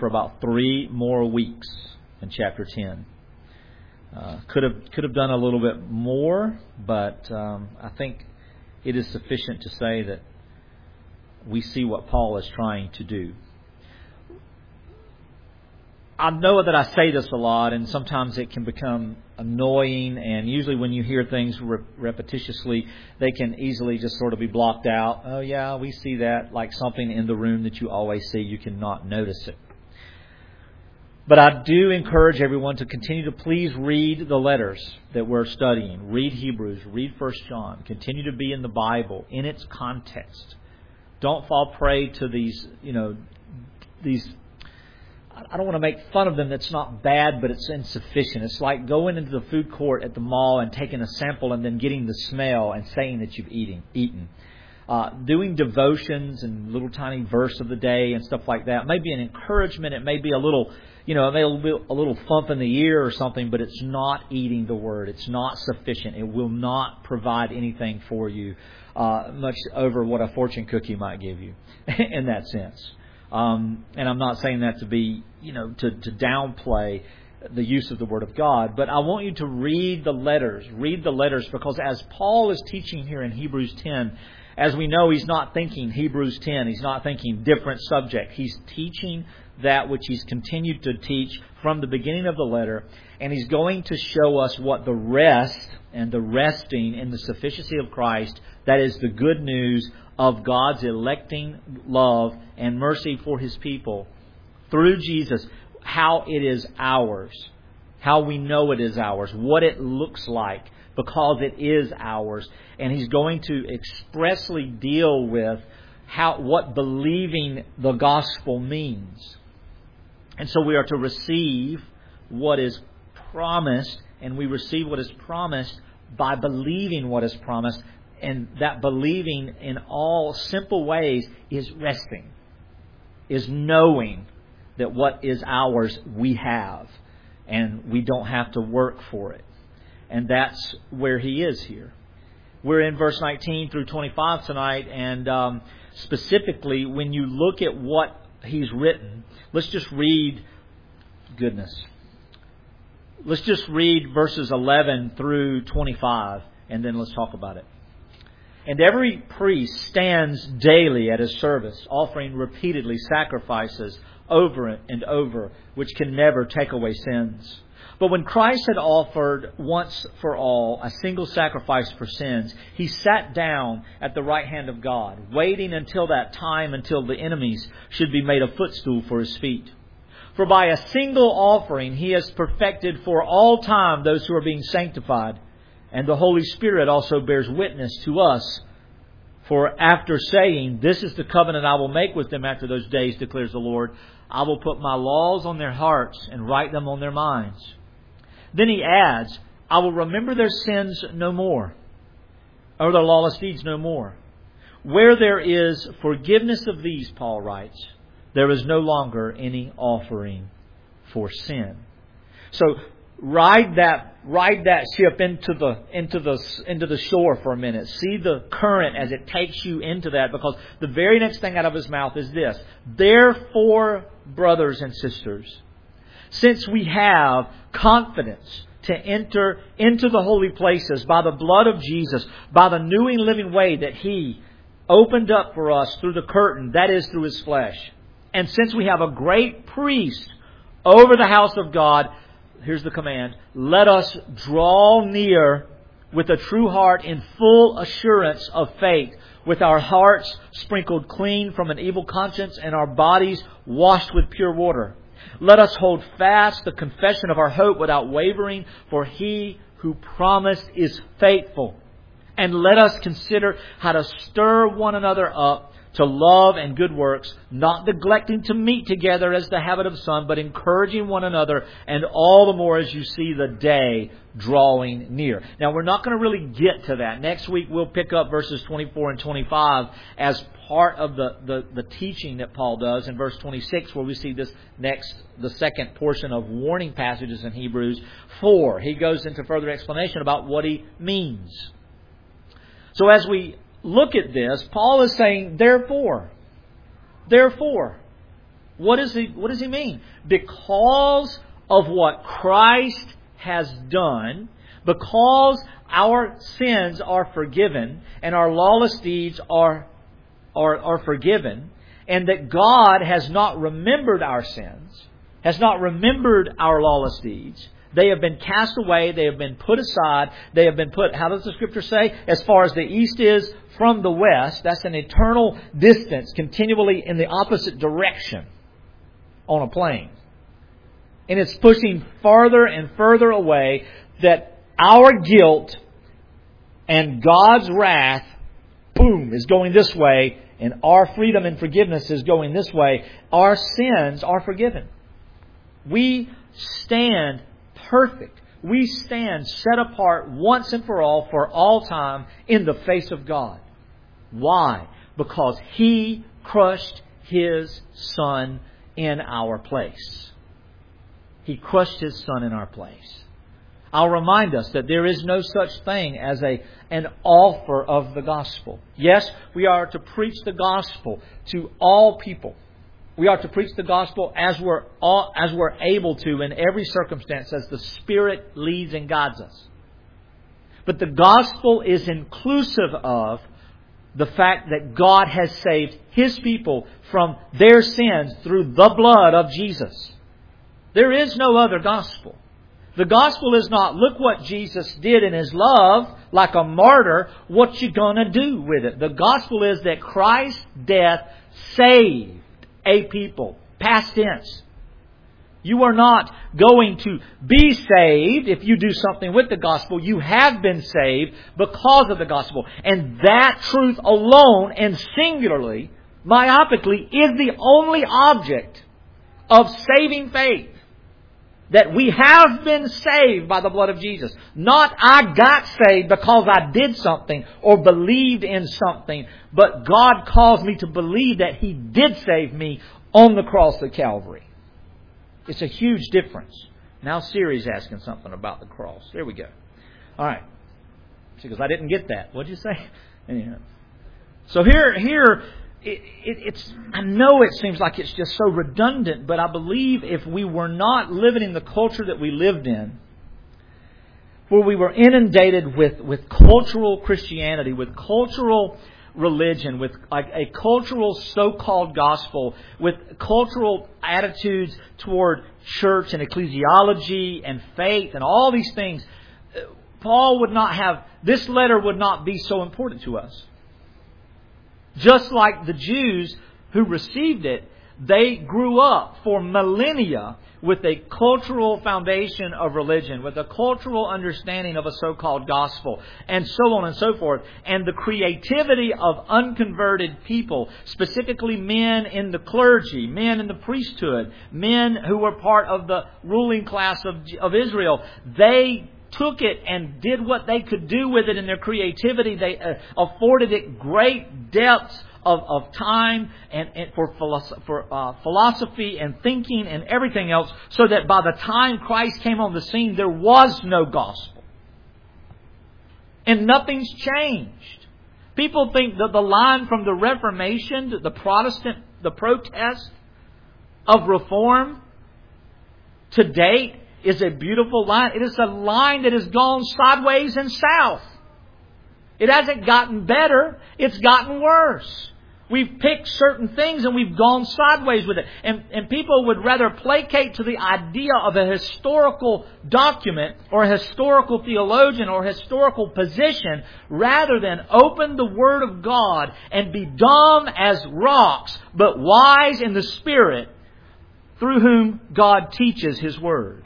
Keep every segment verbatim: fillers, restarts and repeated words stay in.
for about three more weeks in chapter ten. Uh, could have could have done a little bit more, but um, I think it is sufficient to say that we see what Paul is trying to do. I know that I say this a lot, and sometimes it can become annoying, and usually when you hear things re- repetitiously, they can easily just sort of be blocked out. Oh yeah, we see that, like something in the room that you always see, you cannot notice it. But I do encourage everyone to continue to please read the letters that we're studying. Read Hebrews, read First John. Continue to be in the Bible, in its context. Don't fall prey to these, you know, these... I don't want to make fun of them. That's not bad, but it's insufficient. It's like going into the food court at the mall and taking a sample and then getting the smell and saying that you've eating, eaten. Uh, doing devotions and little tiny verse of the day and stuff like that may be an encouragement. It may be a little, you know, it may be a little thump in the ear or something, but it's not eating the Word. It's not sufficient. It will not provide anything for you uh, much over what a fortune cookie might give you in that sense. Um, and I'm not saying that to be, you know, to, to downplay the use of the Word of God. But I want you to read the letters. Read the letters, because as Paul is teaching here in Hebrews ten, as we know, he's not thinking Hebrews ten. He's not thinking different subject. He's teaching that which he's continued to teach from the beginning of the letter. And he's going to show us what the rest and the resting in the sufficiency of Christ, that is the good news of God's electing love and mercy for His people through Jesus, how it is ours, how we know it is ours, what it looks like, because it is ours. And he's going to expressly deal with how what believing the gospel means. And so we are to receive what is promised, and we receive what is promised by believing what is promised. And that believing in all simple ways is resting, is knowing that what is ours we have, and we don't have to work for it. And that's where he is here. We're in verse nineteen through twenty-five tonight, and um, specifically when you look at what he's written, let's just read, goodness, let's just read verses eleven through twenty-five, and then let's talk about it. And every priest stands daily at his service, offering repeatedly sacrifices over and over, which can never take away sins. But when Christ had offered once for all a single sacrifice for sins, He sat down at the right hand of God, waiting until that time, until the enemies should be made a footstool for His feet. For by a single offering He has perfected for all time those who are being sanctified. And the Holy Spirit also bears witness to us. For after saying, "This is the covenant I will make with them after those days, declares the Lord, I will put my laws on their hearts and write them on their minds." Then He adds, "I will remember their sins no more, or their lawless deeds no more. Where there is forgiveness of these," Paul writes, "there is no longer any offering for sin." So ride that ride that ship into the into the into the shore for a minute. See the current as it takes you into that, because the very next thing out of his mouth is this: "Therefore, brothers and sisters, since we have confidence to enter into the holy places by the blood of Jesus, by the new and living way that He opened up for us through the curtain, that is, through His flesh. And since we have a great priest over the house of God," here's the command, "let us draw near with a true heart in full assurance of faith, with our hearts sprinkled clean from an evil conscience and our bodies washed with pure water. Let us hold fast the confession of our hope without wavering, for He who promised is faithful. And let us consider how to stir one another up to love and good works, not neglecting to meet together as the habit of some, but encouraging one another, and all the more as you see the day drawing near." Now, we're not going to really get to that. Next week, we'll pick up verses twenty-four and twenty-five as part of the, the, the teaching that Paul does in verse twenty-six, where we see this next, the second portion of warning passages in Hebrews four. He goes into further explanation about what he means. So as we look at this, Paul is saying, therefore, therefore. What does he, what does he mean? Because of what Christ has done, because our sins are forgiven and our lawless deeds are, are, are forgiven, and that God has not remembered our sins, has not remembered our lawless deeds. They have been cast away. They have been put aside. They have been put, how does the Scripture say? As far as the east is from the west. That's an eternal distance, continually in the opposite direction on a plane. And it's pushing farther and further away, that our guilt and God's wrath, boom, is going this way, and our freedom and forgiveness is going this way. Our sins are forgiven. We stand perfect. We stand set apart once and for all, for all time, in the face of God. Why? Because He crushed His Son in our place. He crushed His Son in our place. I'll remind us that there is no such thing as a an offer of the gospel. Yes, we are to preach the gospel to all people. We are to preach the gospel as we're all, as we're able to in every circumstance, as the Spirit leads and guides us. But the gospel is inclusive of the fact that God has saved His people from their sins through the blood of Jesus. There is no other gospel. The gospel is not, look what Jesus did in His love, like a martyr, what you gonna do with it? The gospel is that Christ's death saved a people. Past tense. You are not going to be saved if you do something with the gospel. You have been saved because of the gospel. And that truth alone and singularly, myopically, is the only object of saving faith. That we have been saved by the blood of Jesus. Not I got saved because I did something or believed in something. But God calls me to believe that He did save me on the cross of Calvary. It's a huge difference. Now Siri's asking something about the cross. There we go. All right. She goes, I didn't get that. What'd you say? Anyhow. So here, here, It, it, it's. I know it seems like it's just so redundant, but I believe if we were not living in the culture that we lived in, where we were inundated with, with cultural Christianity, with cultural religion, with like a cultural so-called gospel, with cultural attitudes toward church and ecclesiology and faith and all these things, Paul would not have, this letter would not be so important to us. Just like the Jews who received it, they grew up for millennia with a cultural foundation of religion, with a cultural understanding of a so-called gospel, and so on and so forth. And the creativity of unconverted people, specifically men in the clergy, men in the priesthood, men who were part of the ruling class of, of Israel, they took it and did what they could do with it in their creativity. They uh, afforded it great depths of, of time and, and for, philosoph- for uh, philosophy and thinking and everything else, so that by the time Christ came on the scene, there was no gospel. And nothing's changed. People think that the line from the Reformation, the Protestant, the protest of reform to date, is a beautiful line. It is a line that has gone sideways and south. It hasn't gotten better. It's gotten worse. We've picked certain things and we've gone sideways with it. And, and people would rather placate to the idea of a historical document or a historical theologian or historical position rather than open the Word of God and be dumb as rocks, but wise in the Spirit, through whom God teaches His Word.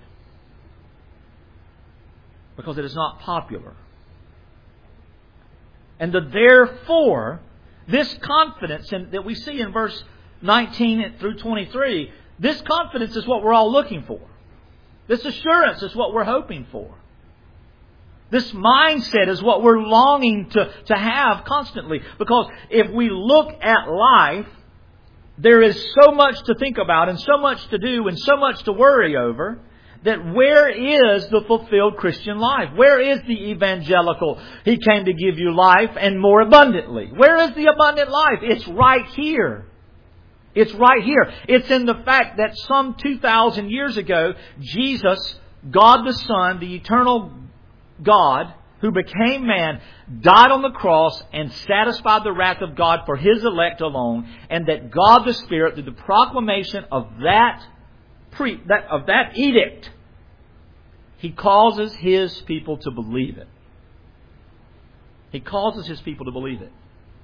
Because it is not popular. And the therefore, this confidence in, that we see in verse nineteen through twenty-three, this confidence is what we're all looking for. This assurance is what we're hoping for. This mindset is what we're longing to, to have constantly. Because if we look at life, there is so much to think about and so much to do and so much to worry over, that where is the fulfilled Christian life? Where is the evangelical, He came to give you life and more abundantly? Where is the abundant life? It's right here. It's right here. It's in the fact that some two thousand years ago, Jesus, God the Son, the eternal God, who became man, died on the cross and satisfied the wrath of God for His elect alone, and that God the Spirit, through the proclamation of that, pre, that of that edict, He causes His people to believe it. He causes His people to believe it.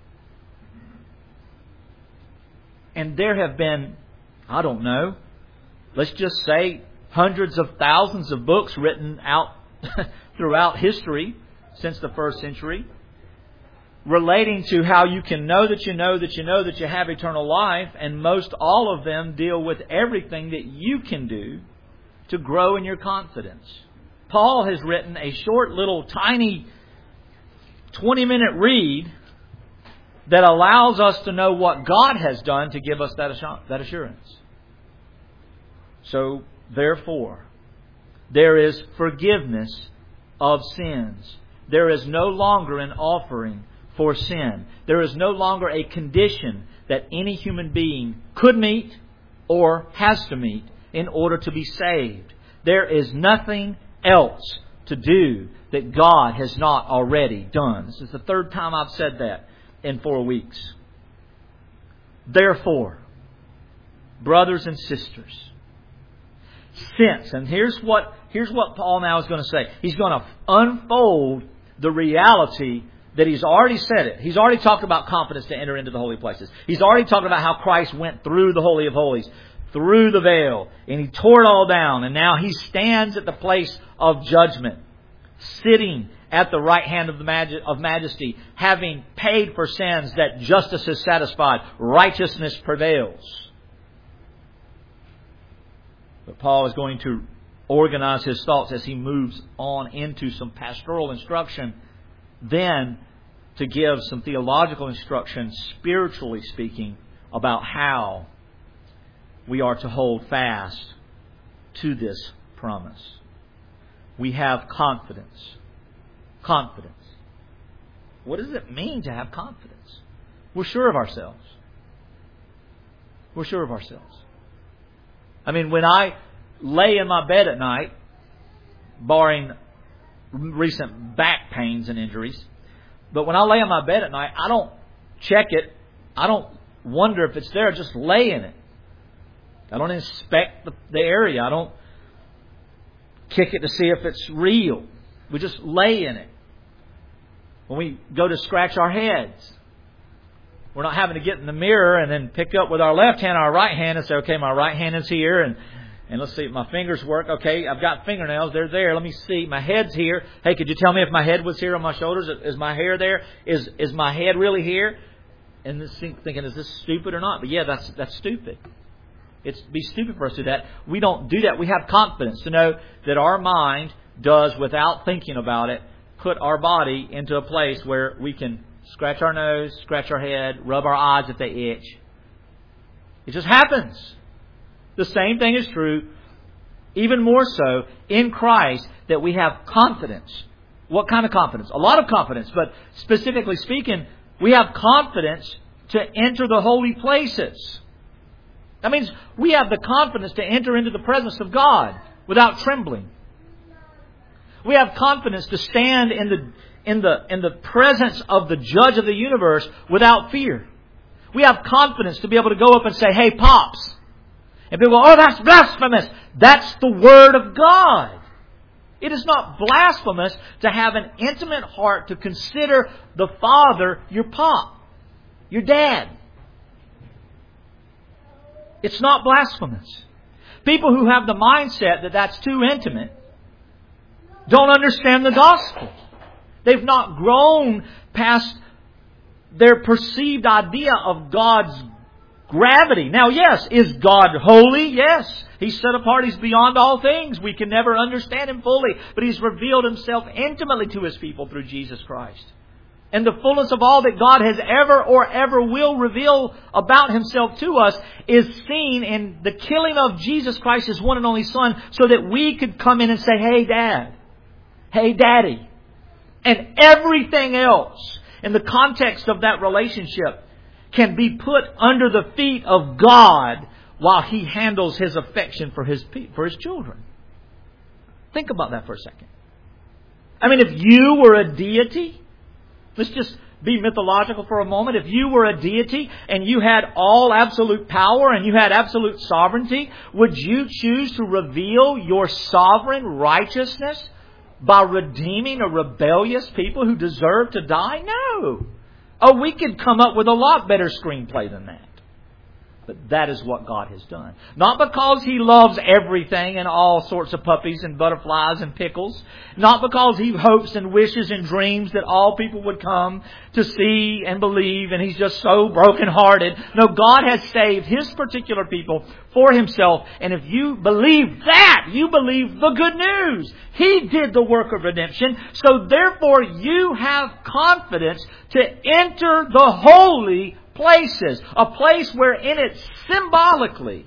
And there have been, I don't know, let's just say hundreds of thousands of books written out throughout history since the first century, relating to how you can know that you know that you know that you have eternal life, and most all of them deal with everything that you can do to grow in your confidence. Paul has written a short little tiny twenty minute read that allows us to know what God has done to give us that that assurance. So, therefore, there is forgiveness of sins. There is no longer an offering for sin. There is no longer a condition that any human being could meet or has to meet in order to be saved. There is nothing else to do that God has not already done. This is the third time I've said that in four weeks. Therefore, brothers and sisters, since, and here's what here's what Paul now is going to say. He's going to unfold the reality that he's already said it. He's already talked about confidence to enter into the holy places. He's already talked about how Christ went through the Holy of Holies, through the veil, and He tore it all down. And now He stands at the place of judgment, sitting at the right hand of the maj- of majesty, having paid for sins that justice is satisfied, righteousness prevails. But Paul is going to organize his thoughts as he moves on into some pastoral instruction, then to give some theological instruction, spiritually speaking, about how we are to hold fast to this promise. We have confidence. Confidence. What does it mean to have confidence? We're sure of ourselves. We're sure of ourselves. I mean, when I lay in my bed at night, barring recent back pains and injuries, but when I lay in my bed at night, I don't check it. I don't wonder if it's there. I just lay in it. I don't inspect the, the area. I don't kick it to see if it's real. We just lay in it. When we go to scratch our heads, we're not having to get in the mirror and then pick up with our left hand our right hand and say, okay, my right hand is here, and And let's see if my fingers work. Okay, I've got fingernails. They're there. Let me see. My head's here. Hey, could you tell me if my head was here on my shoulders? Is my hair there? Is is my head really here? And this thinking, is this stupid or not? But yeah, that's that's stupid. It's be stupid for us to do that. We don't do that. We have confidence to know that our mind does, without thinking about it, put our body into a place where we can scratch our nose, scratch our head, rub our eyes if they itch. It just happens. The same thing is true, even more so, in Christ, that we have confidence. What kind of confidence? A lot of confidence, but specifically speaking, we have confidence to enter the holy places. That means we have the confidence to enter into the presence of God without trembling. We have confidence to stand in the in the in the presence of the Judge of the universe without fear. We have confidence to be able to go up and say, "Hey, Pops." And people go, "Oh, that's blasphemous." That's the Word of God. It is not blasphemous to have an intimate heart to consider the Father your pop, your dad. It's not blasphemous. People who have the mindset that that's too intimate don't understand the gospel. They've not grown past their perceived idea of God's gravity. Now, yes, is God holy? Yes. He's set apart. He's beyond all things. We can never understand Him fully. But He's revealed Himself intimately to His people through Jesus Christ. And the fullness of all that God has ever or ever will reveal about Himself to us is seen in the killing of Jesus Christ, His one and only Son, so that we could come in and say, "Hey, Dad. Hey, Daddy." And everything else in the context of that relationship can be put under the feet of God while He handles His affection for His for His children. Think about that for a second. I mean, if you were a deity, let's just be mythological for a moment. If you were a deity and you had all absolute power and you had absolute sovereignty, would you choose to reveal your sovereign righteousness by redeeming a rebellious people who deserve to die? No. Oh, we could come up with a lot better screenplay than that. But that is what God has done. Not because He loves everything and all sorts of puppies and butterflies and pickles. Not because He hopes and wishes and dreams that all people would come to see and believe and He's just so brokenhearted. No, God has saved His particular people for Himself. And if you believe that, you believe the good news. He did the work of redemption. So therefore you have confidence to enter the holy places. A place where in it symbolically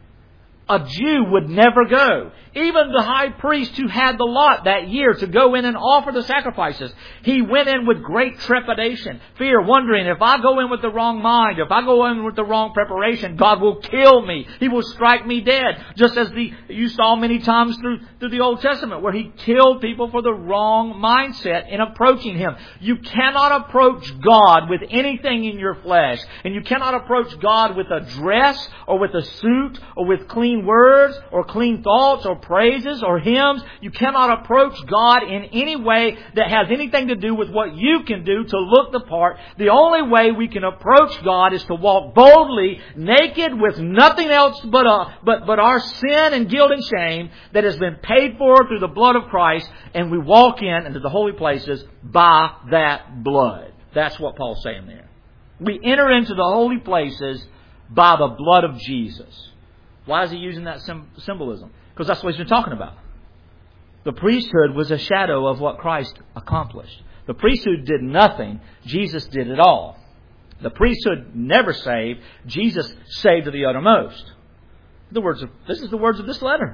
a Jew would never go. Even the high priest who had the lot that year to go in and offer the sacrifices, he went in with great trepidation, fear, wondering, if I go in with the wrong mind, if I go in with the wrong preparation, God will kill me. He will strike me dead. Just as the you saw many times through, through the Old Testament, where He killed people for the wrong mindset in approaching Him. You cannot approach God with anything in your flesh. And you cannot approach God with a dress or with a suit or with clean words or clean thoughts or praises or hymns. You cannot approach God in any way that has anything to do with what you can do to look the part. The only way we can approach God is to walk boldly, naked, with nothing else but uh, but but our sin and guilt and shame that has been paid for through the blood of Christ, and we walk in into the holy places by that blood. That's what Paul's saying there. We enter into the holy places by the blood of Jesus. Why is he using that symbolism? Because that's what he's been talking about. The priesthood was a shadow of what Christ accomplished. The priesthood did nothing. Jesus did it all. The priesthood never saved. Jesus saved to the uttermost. The words of, this is the words of this letter.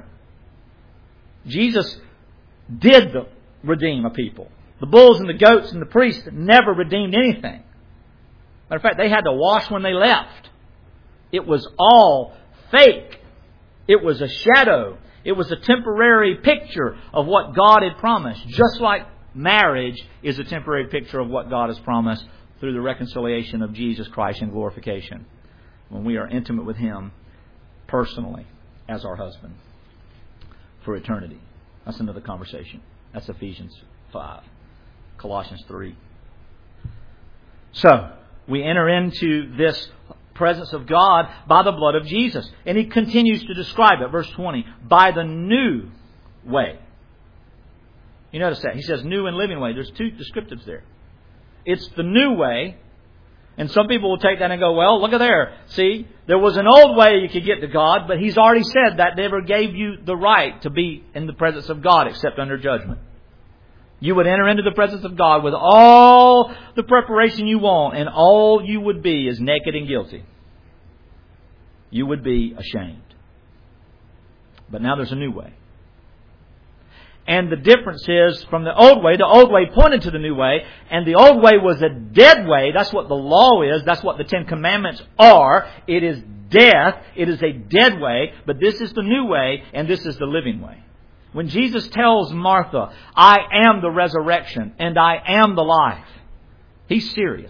Jesus did the, redeem a people. The bulls and the goats and the priests never redeemed anything. Matter of fact, they had to wash when they left. It was all fake. It was a shadow. It was a temporary picture of what God had promised. Just like marriage is a temporary picture of what God has promised through the reconciliation of Jesus Christ and glorification. When we are intimate with Him personally as our husband for eternity. That's another conversation. That's Ephesians five. Colossians three. So, we enter into this presence of God by the blood of Jesus. And he continues to describe it. Verse twenty. By the new way. You notice that. He says new and living way. There's two descriptives there. It's the new way. And some people will take that and go, well, look at there. See, there was an old way you could get to God, but He's already said that never gave you the right to be in the presence of God except under judgment. You would enter into the presence of God with all the preparation you want, and all you would be is naked and guilty. You would be ashamed. But now there's a new way. And the difference is from the old way, the old way pointed to the new way, and the old way was a dead way. That's what the law is. That's what the Ten Commandments are. It is death. It is a dead way. But this is the new way, and this is the living way. When Jesus tells Martha, I am the resurrection and I am the life, He's serious.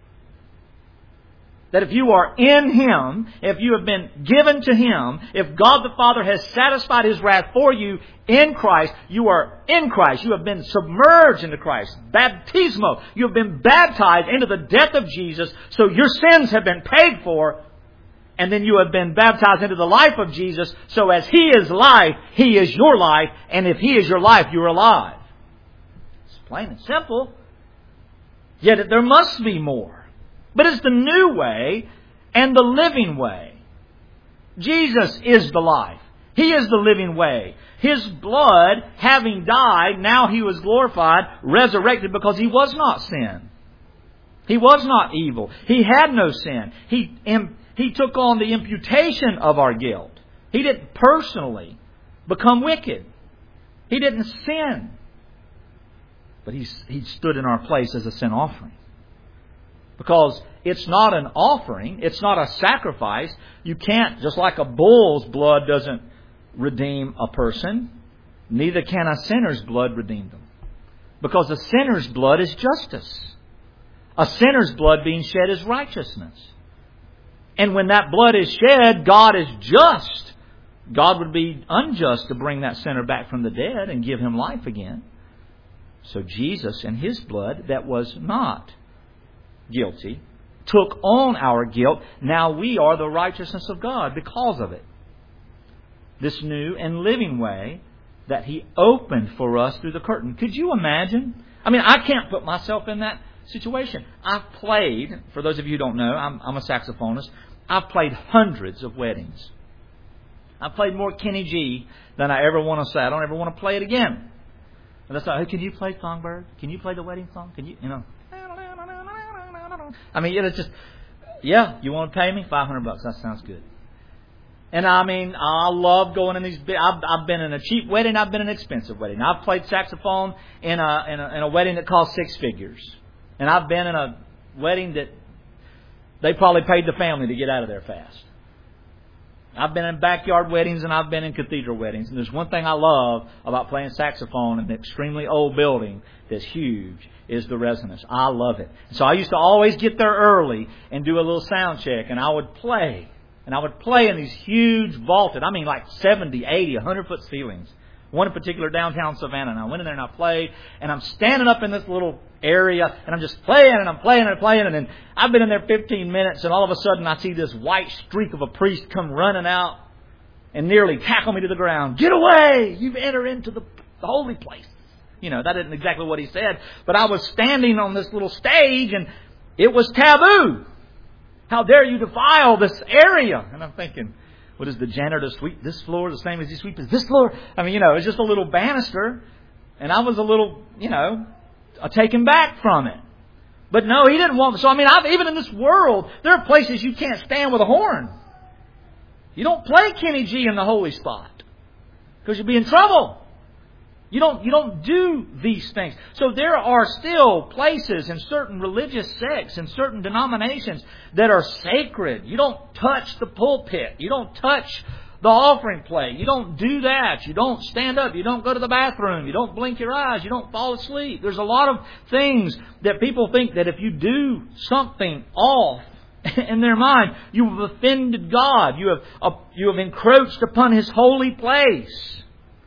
That if you are in Him, if you have been given to Him, if God the Father has satisfied His wrath for you in Christ, you are in Christ. You have been submerged into Christ. Baptismo. You have been baptized into the death of Jesus, so your sins have been paid for. And then you have been baptized into the life of Jesus. So as He is life, He is your life. And if He is your life, you are alive. It's plain and simple. Yet there must be more. But it's the new way and the living way. Jesus is the life. He is the living way. His blood, having died, now He was glorified, resurrected, because He was not sin. He was not evil. He had no sin. He He took on the imputation of our guilt. He didn't personally become wicked. He didn't sin. But he, he stood in our place as a sin offering. Because it's not an offering. It's not a sacrifice. You can't, just like a bull's blood doesn't redeem a person, neither can a sinner's blood redeem them. Because a sinner's blood is justice. A sinner's blood being shed is righteousness. And when that blood is shed, God is just. God would be unjust to bring that sinner back from the dead and give him life again. So Jesus and His blood that was not guilty took on our guilt. Now we are the righteousness of God because of it. This new and living way that He opened for us through the curtain. Could you imagine? I mean, I can't put myself in that situation. I've played, for those of you who don't know, I'm, I'm a saxophonist. I've played hundreds of weddings. I've played more Kenny G than I ever want to say. I don't ever want to play it again. And that's like, hey, can you play Songbird? Can you play the wedding song? Can you, you know? I mean, it's just, yeah, you want to pay me? five hundred bucks. That sounds good. And I mean, I love going in these big, I've, I've been in a cheap wedding. I've been in an expensive wedding. I've played saxophone in a, in a, in a wedding that cost six figures. And I've been in a wedding that they probably paid the family to get out of there fast. I've been in backyard weddings and I've been in cathedral weddings. And there's one thing I love about playing saxophone in an extremely old building that's huge is the resonance. I love it. So I used to always get there early and do a little sound check. And I would play. And I would play in these huge vaulted, I mean like seventy, eighty, one hundred foot ceilings. One in particular downtown Savannah. And I went in there and I played. And I'm standing up in this little area. And I'm just playing and I'm playing and playing. And then I've been in there fifteen minutes. And all of a sudden I see this white streak of a priest come running out. And nearly tackle me to the ground. Get away! You've entered into the, the holy place. You know, that isn't exactly what he said. But I was standing on this little stage. And it was taboo. How dare you defile this area? And I'm thinking, what is the janitor sweep this floor the same as he sweeps this floor? I mean, you know, it's just a little banister. And I was a little, you know, taken back from it. But no, he didn't want... So, I mean, I've, even in this world, there are places you can't stand with a horn. You don't play Kenny G in the holy spot. Because you'll be in trouble. You don't, you don't do these things. So there are still places in certain religious sects and certain denominations that are sacred. You don't touch the pulpit. You don't touch the offering plate. You don't do that. You don't stand up. You don't go to the bathroom. You don't blink your eyes. You don't fall asleep. There's a lot of things that people think that if you do something off in their mind, you have offended God. You have, uh, you have encroached upon His holy place.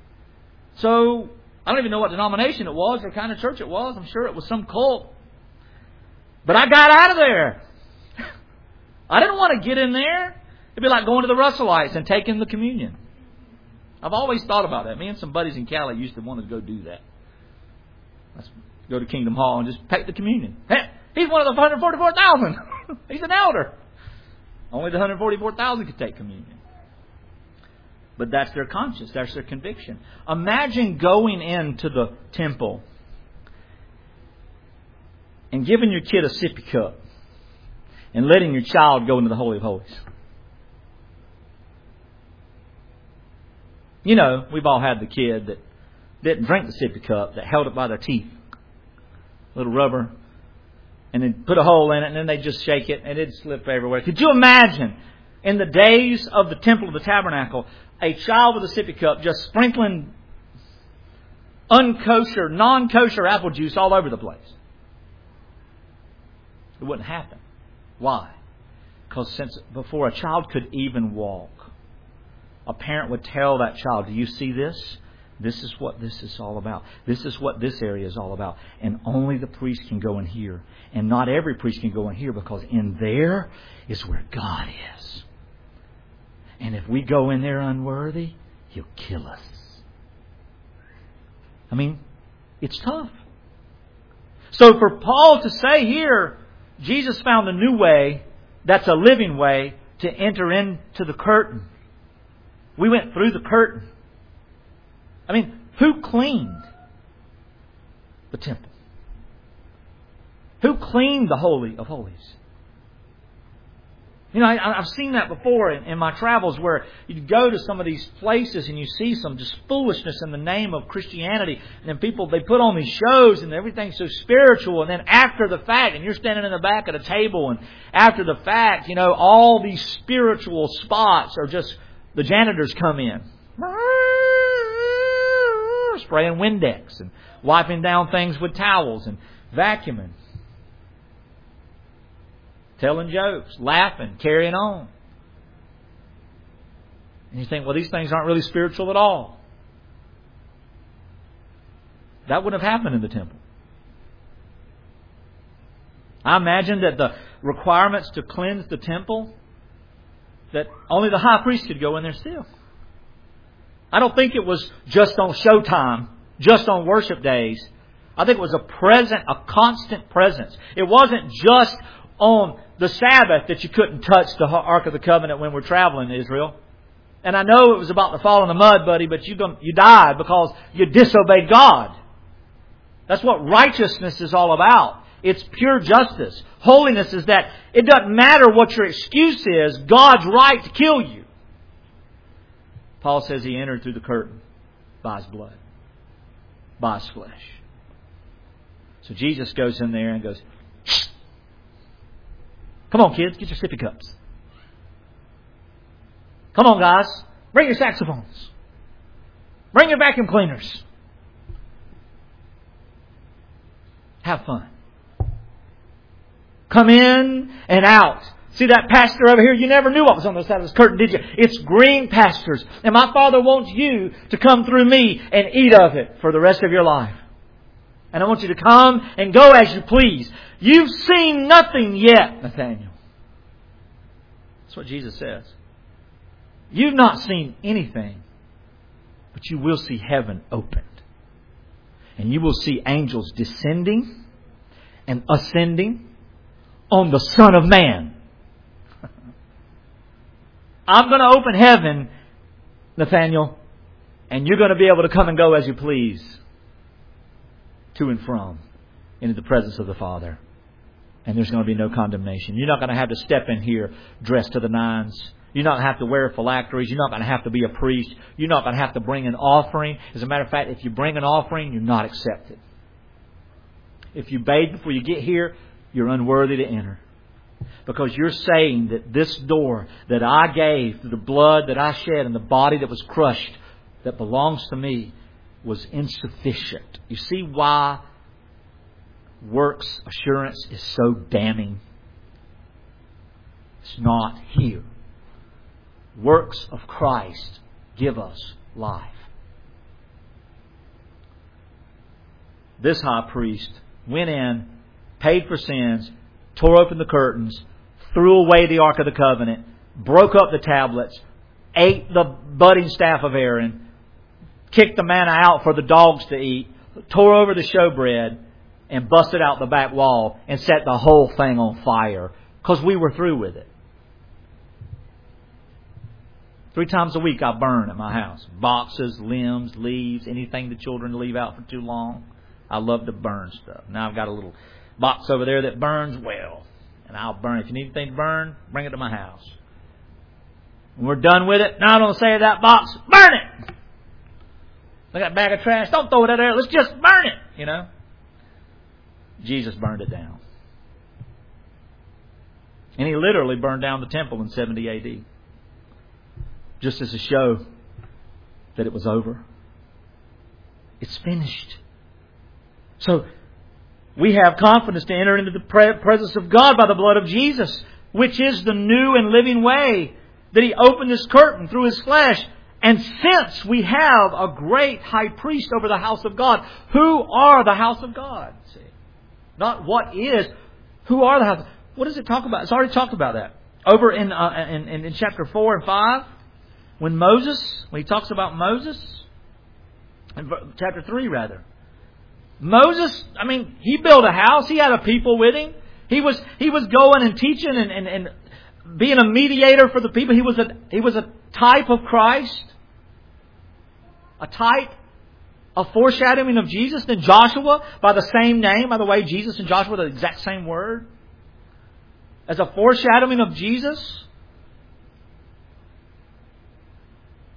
So, I don't even know what denomination it was or kind of church it was. I'm sure it was some cult. But I got out of there. I didn't want to get in there. It'd be like going to the Russellites and taking the communion. I've always thought about that. Me and some buddies in Cali used to want to go do that. Let's go to Kingdom Hall and just take the communion. Hey, he's one of the one hundred forty-four thousand. He's an elder. Only the one hundred forty-four thousand could take communion. But that's their conscience. That's their conviction. Imagine going into the temple and giving your kid a sippy cup and letting your child go into the Holy of Holies. You know, we've all had the kid that didn't drink the sippy cup, that held it by their teeth. Little rubber. And then put a hole in it and then they just shake it and it'd slip everywhere. Could you imagine in the days of the temple of the tabernacle, a child with a sippy cup just sprinkling unkosher, non-kosher apple juice all over the place? It wouldn't happen. Why? Because since before a child could even walk, a parent would tell that child, do you see this? This is what this is all about. This is what this area is all about. And only the priest can go in here. And not every priest can go in here because in there is where God is. And if we go in there unworthy, He'll kill us. I mean, it's tough. So for Paul to say here, Jesus found a new way, that's a living way, to enter into the curtain. We went through the curtain. I mean, who cleaned the temple? Who cleaned the Holy of Holies? You know, I, I've seen that before in, in my travels where you go to some of these places and you see some just foolishness in the name of Christianity. And then people, they put on these shows and everything's so spiritual. And then after the fact, and you're standing in the back at a table, and after the fact, you know, all these spiritual spots are just, the janitors come in. Spraying Windex and wiping down things with towels and vacuuming. Telling jokes, laughing, carrying on. And you think, well, these things aren't really spiritual at all. That wouldn't have happened in the temple. I imagine that the requirements to cleanse the temple, that only the high priest could go in there still. I don't think it was just on showtime, just on worship days. I think it was a present, a constant presence. It wasn't just on the Sabbath that you couldn't touch the Ark of the Covenant when we're traveling in Israel. And I know it was about to fall in the mud, buddy, but you you died because you disobeyed God. That's what righteousness is all about. It's pure justice. Holiness is that it doesn't matter what your excuse is, God's right to kill you. Paul says he entered through the curtain by his blood, by his flesh. So Jesus goes in there and goes, come on, kids, get your sippy cups. Come on, guys, bring your saxophones. Bring your vacuum cleaners. Have fun. Come in and out. See that pasture over here? You never knew what was on the other side of this curtain, did you? It's green pastures. And my Father wants you to come through me and eat of it for the rest of your life. And I want you to come and go as you please. You've seen nothing yet, Nathaniel. That's what Jesus says. You've not seen anything, but you will see heaven opened. And you will see angels descending and ascending on the Son of Man. I'm going to open heaven, Nathaniel, and you're going to be able to come and go as you please, to and from, into the presence of the Father. And there's going to be no condemnation. You're not going to have to step in here dressed to the nines. You're not going to have to wear phylacteries. You're not going to have to be a priest. You're not going to have to bring an offering. As a matter of fact, if you bring an offering, you're not accepted. If you bathe before you get here, you're unworthy to enter. Because you're saying that this door that I gave, the blood that I shed and the body that was crushed, that belongs to me, was insufficient. You see why works assurance is so damning? It's not here. Works of Christ give us life. This high priest went in, paid for sins, tore open the curtains, threw away the Ark of the Covenant, broke up the tablets, ate the budding staff of Aaron, kicked the manna out for the dogs to eat, tore over the showbread, and busted out the back wall and set the whole thing on fire because we were through with it. Three times a week I burn at my house. Boxes, limbs, leaves, anything the children leave out for too long. I love to burn stuff. Now I've got a little box over there that burns well. And I'll burn it. If you need anything to burn, bring it to my house. When we're done with it, now I don't say that box, burn it! Look at that bag of trash, don't throw it out there, let's just burn it, you know. Jesus burned it down. And He literally burned down the temple in seventy A D. Just as a show that it was over. It's finished. So, we have confidence to enter into the presence of God by the blood of Jesus, which is the new and living way that He opened this curtain through His flesh. And since we have a great high priest over the house of God, who are the house of God? See, not what is, who are the house? What does it talk about? It's already talked about that over in uh, in, in, in chapter four and five, when Moses, when he talks about Moses, in chapter three rather. Moses, I mean, he built a house. He had a people with him. He was he was going and teaching and, and, and being a mediator for the people. He was a he was a type of Christ, a type, a foreshadowing of Jesus. Then Joshua, by the same name, by the way, Jesus and Joshua are the exact same word, as a foreshadowing of Jesus.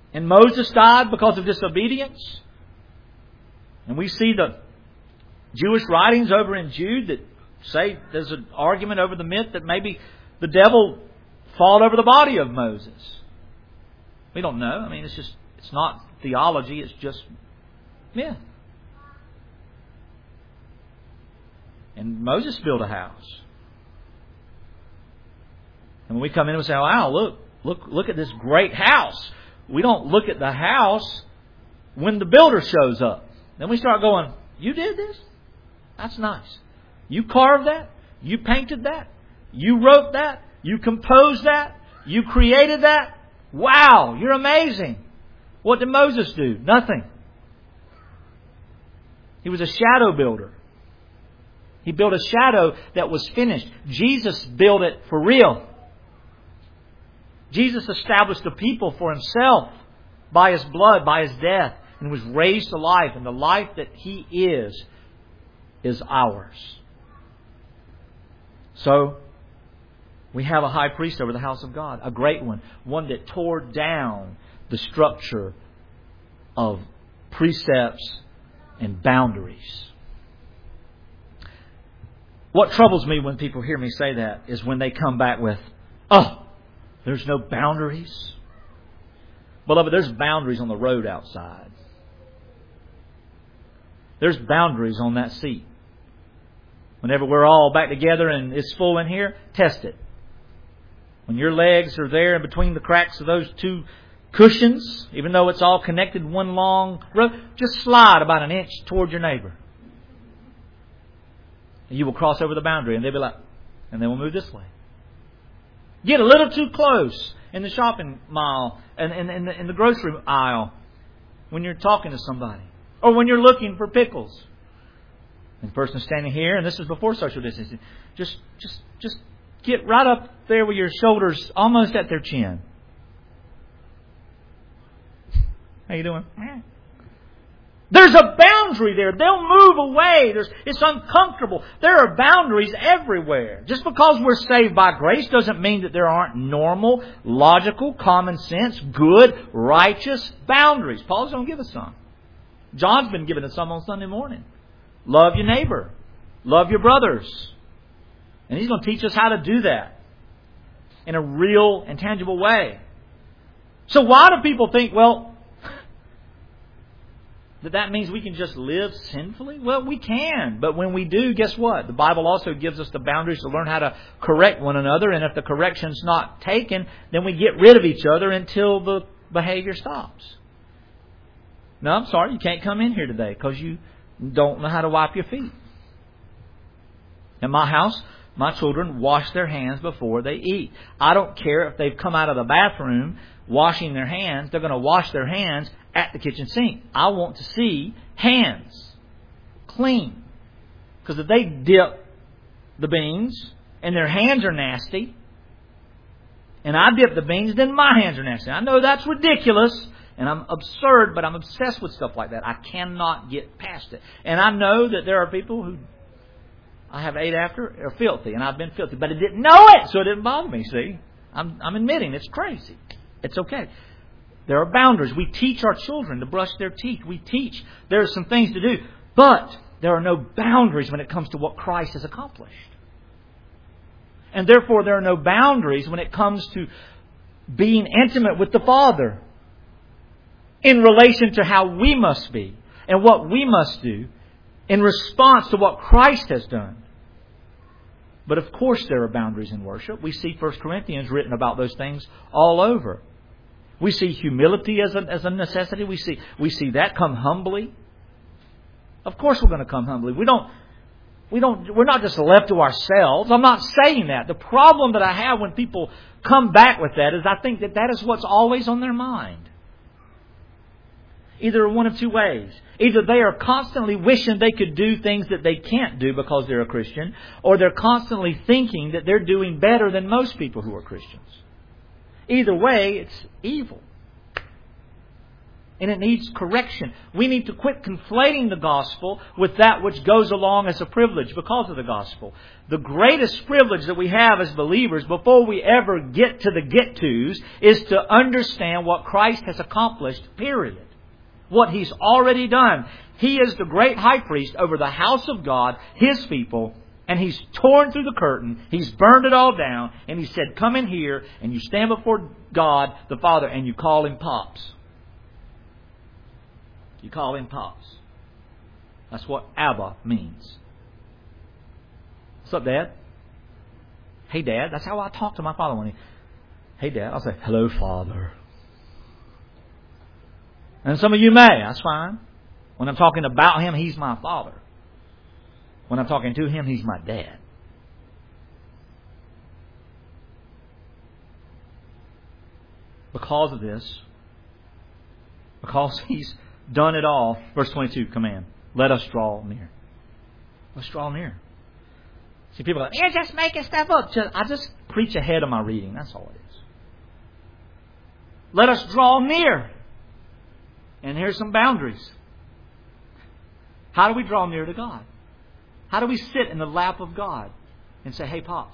And Moses died because of disobedience. And we see the Jewish writings over in Jude that say there's an argument over the myth that maybe the devil fought over the body of Moses. We don't know. I mean, it's just, it's not theology, it's just myth. And Moses built a house. And when we come in and we say, wow, look, look, look at this great house. We don't look at the house when the builder shows up. Then we start going, you did this? That's nice. You carved that? You painted that? You wrote that? You composed that? You created that? Wow, you're amazing. What did Moses do? Nothing. He was a shadow builder. He built a shadow that was finished. Jesus built it for real. Jesus established a people for Himself by His blood, by His death, and was raised to life. And the life that He is, is ours. So, we have a high priest over the house of God. A great one. One that tore down the structure of precepts and boundaries. What troubles me when people hear me say that is when they come back with, oh, there's no boundaries. Beloved, there's boundaries on the road outside. There's boundaries on that seat. Whenever we're all back together and it's full in here, test it. When your legs are there in between the cracks of those two cushions, even though it's all connected one long row, just slide about an inch toward your neighbor. And you will cross over the boundary and they'll be like, and then we'll move this way. Get a little too close in the shopping mall and in, in, in the grocery aisle when you're talking to somebody. Or when you're looking for pickles. And the person standing here, and this is before social distancing, just, just, just get right up there with your shoulders almost at their chin. How you doing? There's a boundary there. They'll move away. There's, it's uncomfortable. There are boundaries everywhere. Just because we're saved by grace doesn't mean that there aren't normal, logical, common sense, good, righteous boundaries. Paul's going to give us some. John's been giving us some on Sunday morning. Love your neighbor. Love your brothers. And he's going to teach us how to do that in a real and tangible way. So why do people think, well, that that means we can just live sinfully? Well, we can. But when we do, guess what? The Bible also gives us the boundaries to learn how to correct one another. And if the correction's not taken, then we get rid of each other until the behavior stops. No, I'm sorry, you can't come in here today because you don't know how to wipe your feet. In my house, my children wash their hands before they eat. I don't care if they've come out of the bathroom washing their hands. They're going to wash their hands at the kitchen sink. I want to see hands clean. Because if they dip the beans and their hands are nasty, and I dip the beans, then my hands are nasty. I know that's ridiculous and I'm absurd, but I'm obsessed with stuff like that. I cannot get past it. And I know that there are people who I have ate after are filthy, and I've been filthy, but I didn't know it, so it didn't bother me. See, I'm, I'm admitting it's crazy. It's okay. There are boundaries. We teach our children to brush their teeth. We teach there are some things to do, but there are no boundaries when it comes to what Christ has accomplished. And therefore, there are no boundaries when it comes to being intimate with the Father in relation to how we must be and what we must do in response to what Christ has done. But of course there are boundaries in worship. We see First Corinthians written about those things all over. We see humility as a, as a necessity. We see, we see that come humbly. Of course we're going to come humbly. We don't, we don't, we're not just left to ourselves. I'm not saying that. The problem that I have when people come back with that is I think that that is what's always on their mind. Either one of two ways. Either they are constantly wishing they could do things that they can't do because they're a Christian, or they're constantly thinking that they're doing better than most people who are Christians. Either way, it's evil. And it needs correction. We need to quit conflating the gospel with that which goes along as a privilege because of the gospel. The greatest privilege that we have as believers before we ever get to the get-tos is to understand what Christ has accomplished, period. What He's already done. He is the great high priest over the house of God, His people, and He's torn through the curtain. He's burned it all down. And He said, come in here and you stand before God the Father and you call Him Pops. You call Him Pops. That's what Abba means. What's up, Dad? Hey, Dad. That's how I talk to my father when he... Hey, Dad. I'll say, hello, Father. And some of you may. That's fine. When I'm talking about Him, He's my Father. When I'm talking to Him, He's my Dad. Because of this, because He's done it all. Verse twenty-two, command. Let us draw near. Let's draw near. See, people are like, you're just making stuff up. Just, I just preach ahead of my reading. That's all it is. Let us draw near. And here's some boundaries. How do we draw near to God? How do we sit in the lap of God and say, hey, Pops?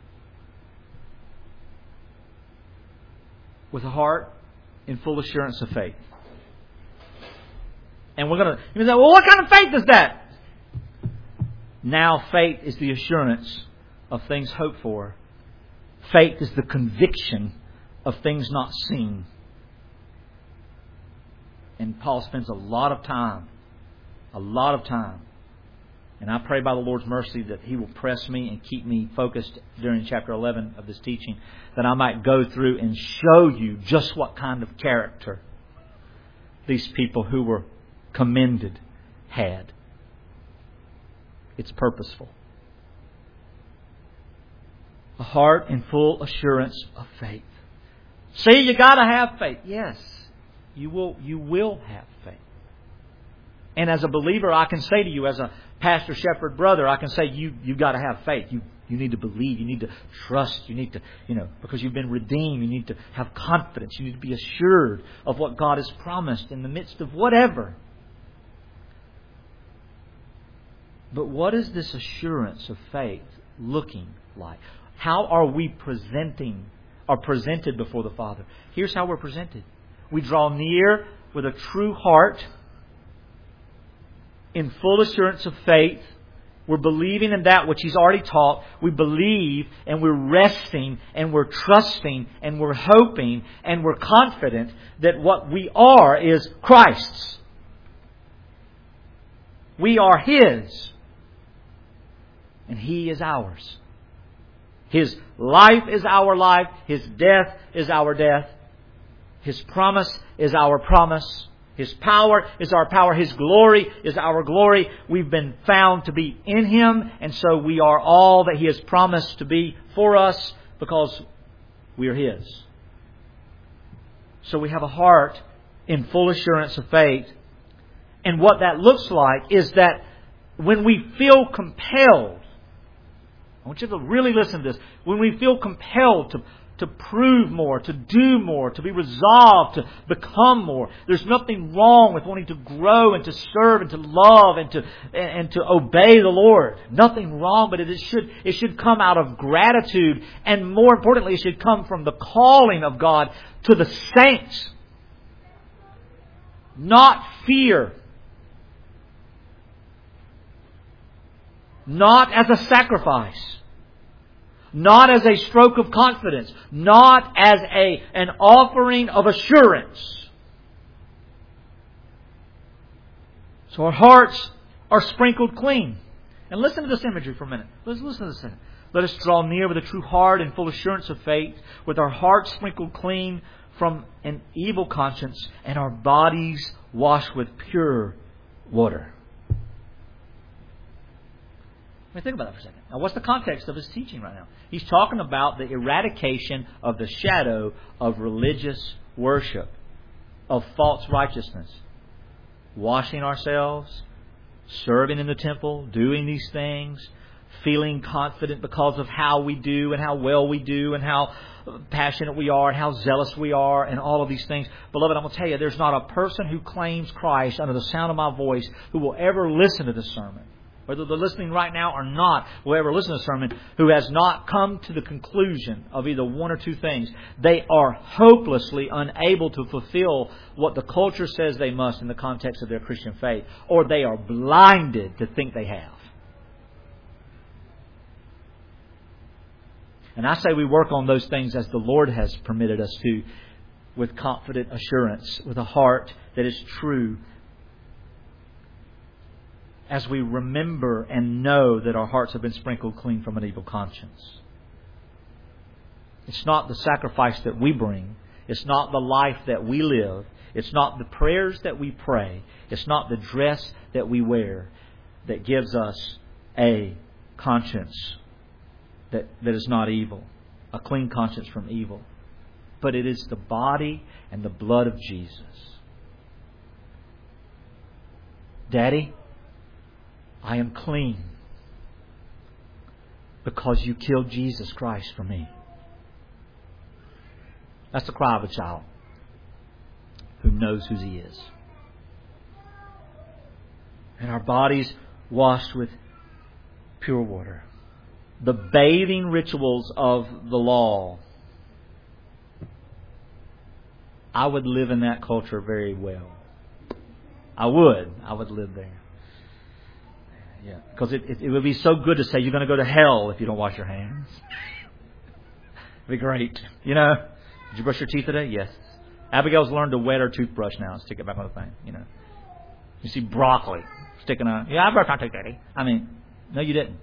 With a heart in full assurance of faith. And we're going to, you say, well, what kind of faith is that? Now faith is the assurance of things hoped for. Faith is the conviction of things not seen. And Paul spends a lot of time, a lot of time. And I pray by the Lord's mercy that He will press me and keep me focused during chapter eleven of this teaching, that I might go through and show you just what kind of character these people who were commended had. It's purposeful. A heart in full assurance of faith. See, you got to have faith. Yes, you will. You will have faith. And as a believer, I can say to you, as a pastor, shepherd, brother, I can say you you got to have faith. You you need to believe. You need to trust. You need to, you know, because you've been redeemed. You need to have confidence. You need to be assured of what God has promised in the midst of whatever. But what is this assurance of faith looking like? How are we presenting or presented before the Father? Here's how we're presented. We draw near with a true heart in full assurance of faith. We're believing in that which He's already taught. We believe and we're resting and we're trusting and we're hoping and we're confident that what we are is Christ's. We are His. And He is ours. His life is our life. His death is our death. His promise is our promise. His power is our power. His glory is our glory. We've been found to be in Him. And so we are all that He has promised to be for us because we are His. So we have a heart in full assurance of faith. And what that looks like is that when we feel compelled, I want you to really listen to this. When we feel compelled to, to prove more, to do more, to be resolved to become more, there's nothing wrong with wanting to grow and to serve and to love and to and to obey the Lord. Nothing wrong, but it should it should come out of gratitude, and more importantly, it should come from the calling of God to the saints, not fear. Not as a sacrifice. Not as a stroke of confidence. Not as a, an offering of assurance. So our hearts are sprinkled clean. And listen to this imagery for a minute. Let's listen to this thing. Let us draw near with a true heart and full assurance of faith, with our hearts sprinkled clean from an evil conscience and our bodies washed with pure water. I mean, think about that for a second. Now, what's the context of his teaching right now? He's talking about the eradication of the shadow of religious worship, of false righteousness. Washing ourselves, serving in the temple, doing these things, feeling confident because of how we do and how well we do and how passionate we are and how zealous we are and all of these things. Beloved, I'm going to tell you, there's not a person who claims Christ under the sound of my voice who will ever listen to this sermon, whether they're listening right now or not, will ever listen to the sermon, who has not come to the conclusion of either one or two things. They are hopelessly unable to fulfill what the culture says they must in the context of their Christian faith, or they are blinded to think they have. And I say we work on those things as the Lord has permitted us to, with confident assurance, with a heart that is true, as we remember and know that our hearts have been sprinkled clean from an evil conscience. It's not the sacrifice that we bring. It's not the life that we live. It's not the prayers that we pray. It's not the dress that we wear that gives us a conscience that, that is not evil, a clean conscience from evil. But it is the body and the blood of Jesus. Daddy, I am clean because you killed Jesus Christ for me. That's the cry of a child who knows who he is. And our bodies washed with pure water. The bathing rituals of the law. I would live in that culture very well. I would. I would live there. Yeah, because it, it, it would be so good to say you're going to go to hell if you don't wash your hands. It'd be great. You know, did you brush your teeth today? Yes. Abigail's learned to wet her toothbrush now and stick it back on the thing. You know, you see broccoli sticking on. Yeah, I brushed my teeth, Daddy. I mean, no, you didn't.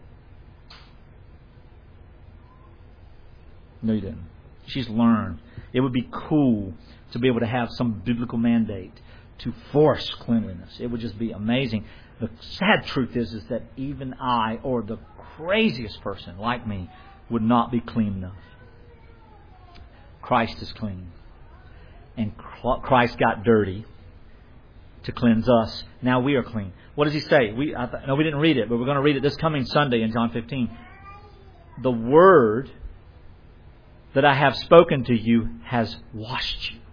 No, you didn't. She's learned. It would be cool to be able to have some biblical mandate to force cleanliness. It would just be amazing. The sad truth is, is that even I, or the craziest person like me, would not be clean enough. Christ is clean. And Christ got dirty to cleanse us. Now we are clean. What does he say? We I th- No, we didn't read it, but we're going to read it this coming Sunday in John fifteen. The word that I have spoken to you has washed you.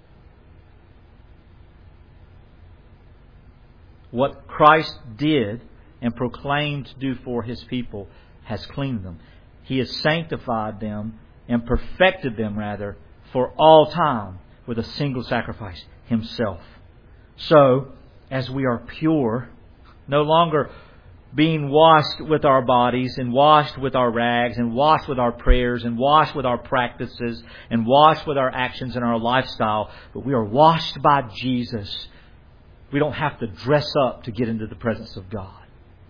What Christ did and proclaimed to do for His people has cleaned them. He has sanctified them and perfected them, rather, for all time with a single sacrifice, Himself. So, as we are pure, no longer being washed with our bodies and washed with our rags and washed with our prayers and washed with our practices and washed with our actions and our lifestyle, but we are washed by Jesus. We don't have to dress up to get into the presence of God.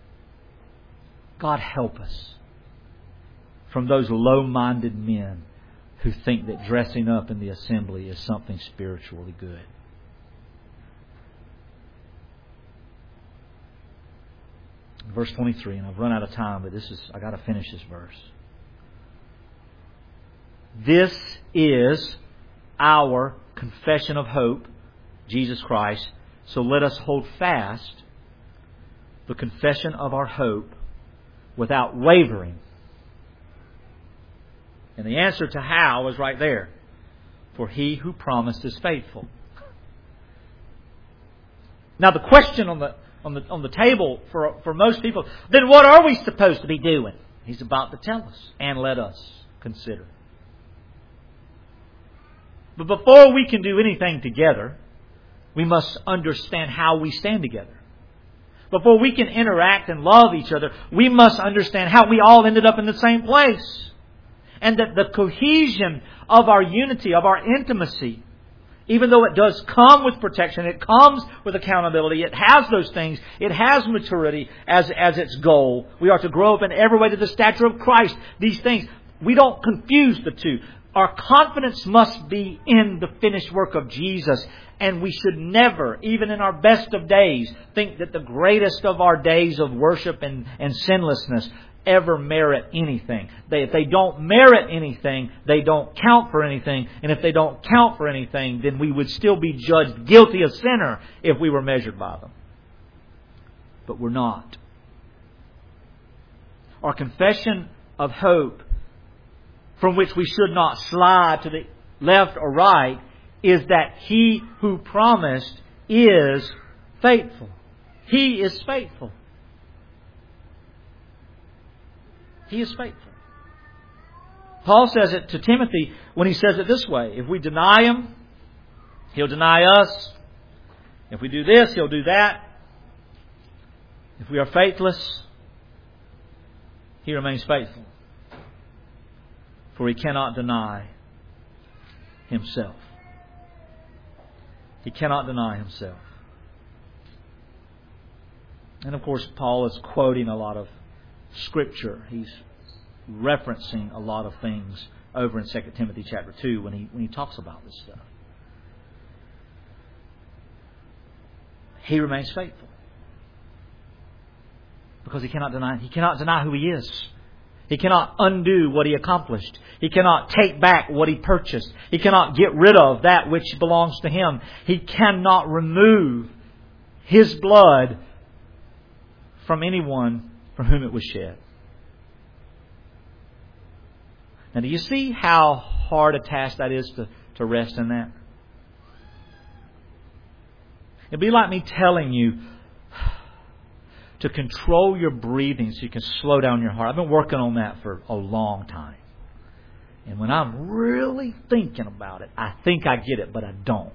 God help us from those low-minded men who think that dressing up in the assembly is something spiritually good. Verse twenty-three, and I've run out of time, but this is I got to finish this verse. This is our confession of hope, Jesus Christ. So let us hold fast the confession of our hope without wavering. And the answer to how is right there. For He who promised is faithful. Now the question on the on the on the table for for most people, then what are we supposed to be doing? He's about to tell us and let us consider. But before we can do anything together, we must understand how we stand together. Before we can interact and love each other, we must understand how we all ended up in the same place. And that the cohesion of our unity, of our intimacy, even though it does come with protection, it comes with accountability, it has those things, it has maturity as, as its goal. We are to grow up in every way to the stature of Christ. These things, we don't confuse the two. Our confidence must be in the finished work of Jesus. And we should never, even in our best of days, think that the greatest of our days of worship and, and sinlessness ever merit anything. They, if they don't merit anything, they don't count for anything. And if they don't count for anything, then we would still be judged guilty of sinner if we were measured by them. But we're not. our confession of hope, from which we should not slide to the left or right, is that He who promised is faithful. He is faithful. He is faithful. Paul says it to Timothy when he says it this way: if we deny Him, He'll deny us. If we do this, He'll do that. If we are faithless, He remains faithful. For He cannot deny Himself. He cannot deny Himself. And of course, Paul is quoting a lot of Scripture. He's referencing a lot of things over in Second Timothy chapter two when he when he talks about this stuff. He remains faithful. Because He cannot deny He cannot deny who He is. He cannot undo what He accomplished. He cannot take back what He purchased. He cannot get rid of that which belongs to Him. He cannot remove His blood from anyone for whom it was shed. Now, do you see how hard a task that is to, to rest in that? It'd be like me telling you to control your breathing so you can slow down your heart. I've been working on that for a long time. And when I'm really thinking about it, I think I get it, but I don't.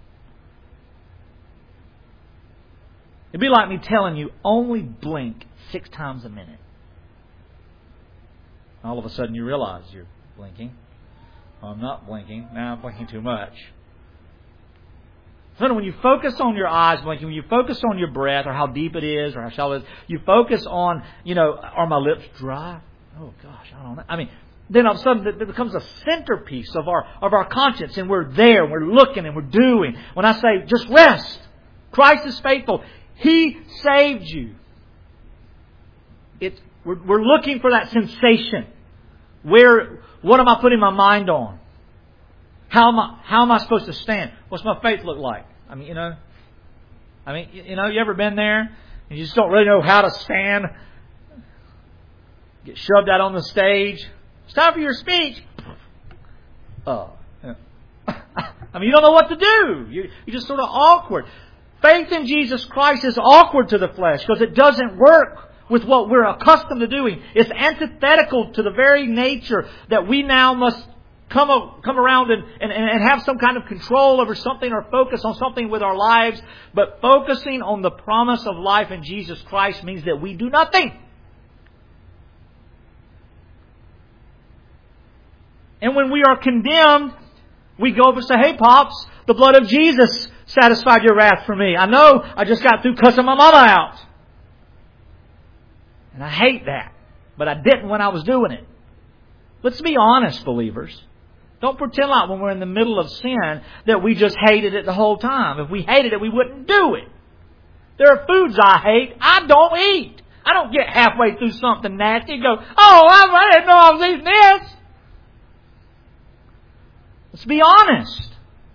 It'd be like me telling you, only blink six times a minute. All of a sudden you realize you're blinking. Oh, I'm not blinking. Now I'm blinking too much. So when you focus on your eyes blinking, when you focus on your breath or how deep it is or how shallow it is, you focus on, you know, are my lips dry? Oh gosh, I don't know. I mean, then all of a sudden it becomes a centerpiece of our of our conscience, and we're there, and we're looking, and we're doing. When I say just rest, Christ is faithful. He saved you. It's we're, we're looking for that sensation. Where what am I putting my mind on? How am I how am I supposed to stand? What's my faith look like? I mean, you know, I mean, you know, you ever been there and you just don't really know how to stand? Get shoved out on the stage. It's time for your speech. Oh, yeah. I mean, you don't know what to do. You you're just sort of awkward. Faith in Jesus Christ is awkward to the flesh because it doesn't work with what we're accustomed to doing. It's antithetical to the very nature that we now must come come around and, and, and have some kind of control over something or focus on something with our lives. But focusing on the promise of life in Jesus Christ means that we do nothing. And when we are condemned, we go over and say, hey, Pops, the blood of Jesus satisfied your wrath for me. I know I just got through cussing my mama out. And I hate that. But I didn't when I was doing it. Let's be honest, believers. Don't pretend like when we're in the middle of sin that we just hated it the whole time. If we hated it, we wouldn't do it. There are foods I hate. I don't eat. I don't get halfway through something nasty and go, oh, I didn't know I was eating this. Let's be honest.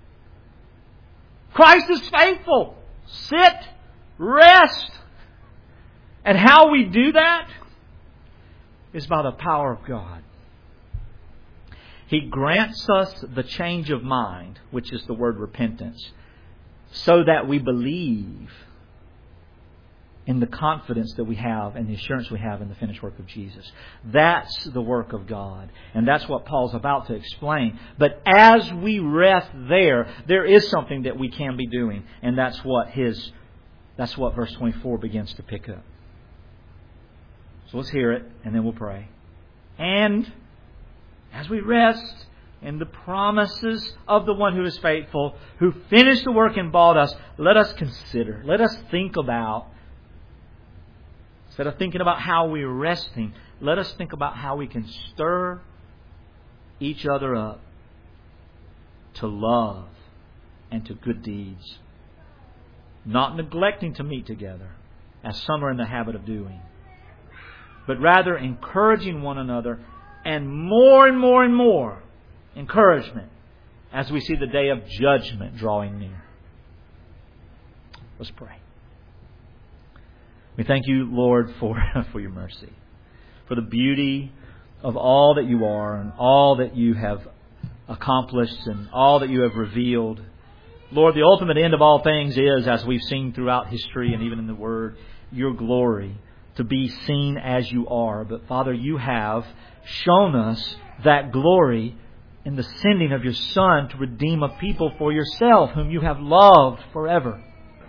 Christ is faithful. Sit, rest. And how we do that is by the power of God. He grants us the change of mind, which is the word repentance, so that we believe in the confidence that we have and the assurance we have in the finished work of Jesus. That's the work of God. And that's what Paul's about to explain. But as we rest there, there is something that we can be doing. And that's what his that's what verse twenty-four begins to pick up. So let's hear it, and then we'll pray. And as we rest in the promises of the one who is faithful, who finished the work and bought us, let us consider, let us think about, instead of thinking about how we're resting, let us think about how we can stir each other up to love and to good deeds. Not neglecting to meet together, as some are in the habit of doing, but rather encouraging one another, and more and more and more encouragement as we see the day of judgment drawing near. Let's pray. We thank you, Lord, for, for your mercy. for the beauty of all that you are and all that you have accomplished and all that you have revealed. Lord, the ultimate end of all things is, as we've seen throughout history and even in the Word, your glory, to be seen as you are. But Father, you have shown us that glory in the sending of your Son to redeem a people for yourself, whom you have loved forever.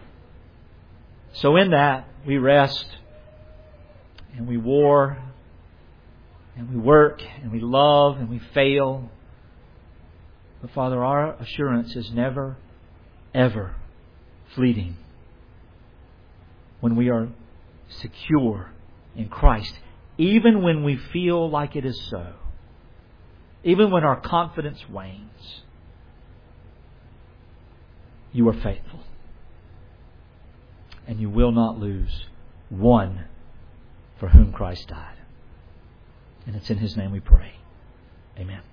So in that, we rest and we war and we work and we love and we fail. But Father, our assurance is never, ever fleeting when we are secure in Christ, even when we feel like it is so, even when our confidence wanes. You are faithful, and you will not lose one for whom Christ died. And it's in His name we pray. Amen.